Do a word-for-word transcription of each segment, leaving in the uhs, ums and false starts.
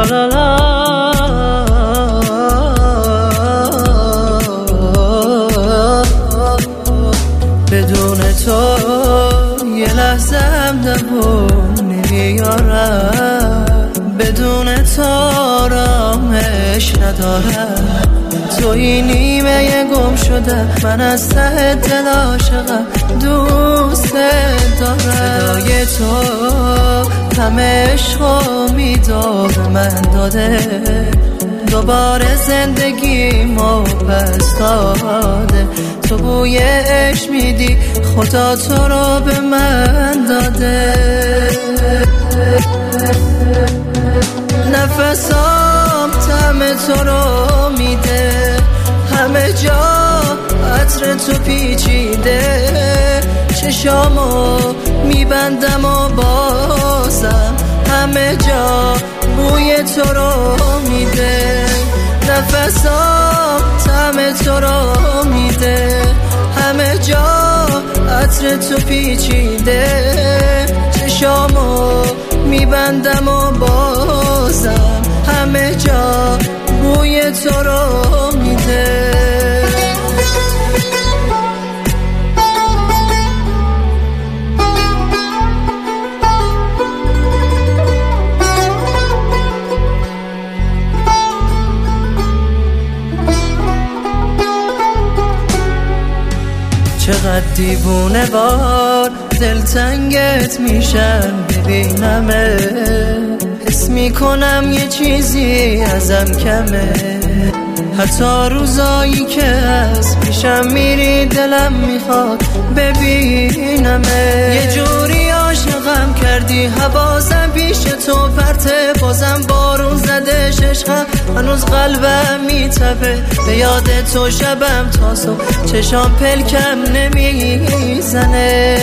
لا لا بدون تو یه لحظم دوام نمیارم، بدون تو آرامش ندارم. توی نیمه گم شده من از ته دل عاشقم، دوست دارم. صدای تو همه عشقو میدار من داده، دوباره زندگی ما پس داده. تو بوی عشق میدی خدا تو رو به من داده. نفسام طعم تو رو میده، همه جا عطر تو پیچیده. چشامو میبندم و بازم همه جا بوی تو رو میده. نفسام طعم تو رو میده، همه جا عطر تو پیچیده. چشامو میبندم و بازم همه جا بوی تو رو میده. چقدر دیوونه بار دلتنگت میشم ببینمه، حس میکنم یه چیزی ازم کمه. حتی روزایی که از پیشم میری دلم میخواد ببینمه. یه جوری عاشقم کردی حواسم پیش تو پرته، بازم بارون زده عشقم هنوز قلبم میتپه. به یاد تو شبم تا صبح چشام پلکم نمیزنه.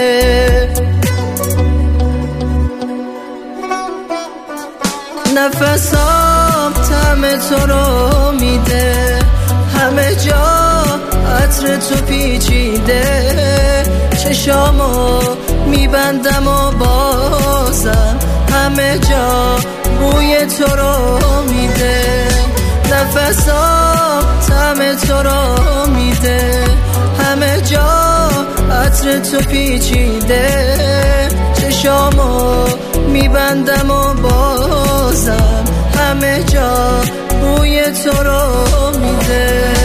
نفسام طعم تو رو میده، همه جا عطر تو پیچیده. چشامو میبندم و بازم همه جا بوی تو رو میده. نفسام طعم تو رو میده، همه جا عطر تو پیچیده. چشامو میبندم و بازم همه جا بوی تو رو میده.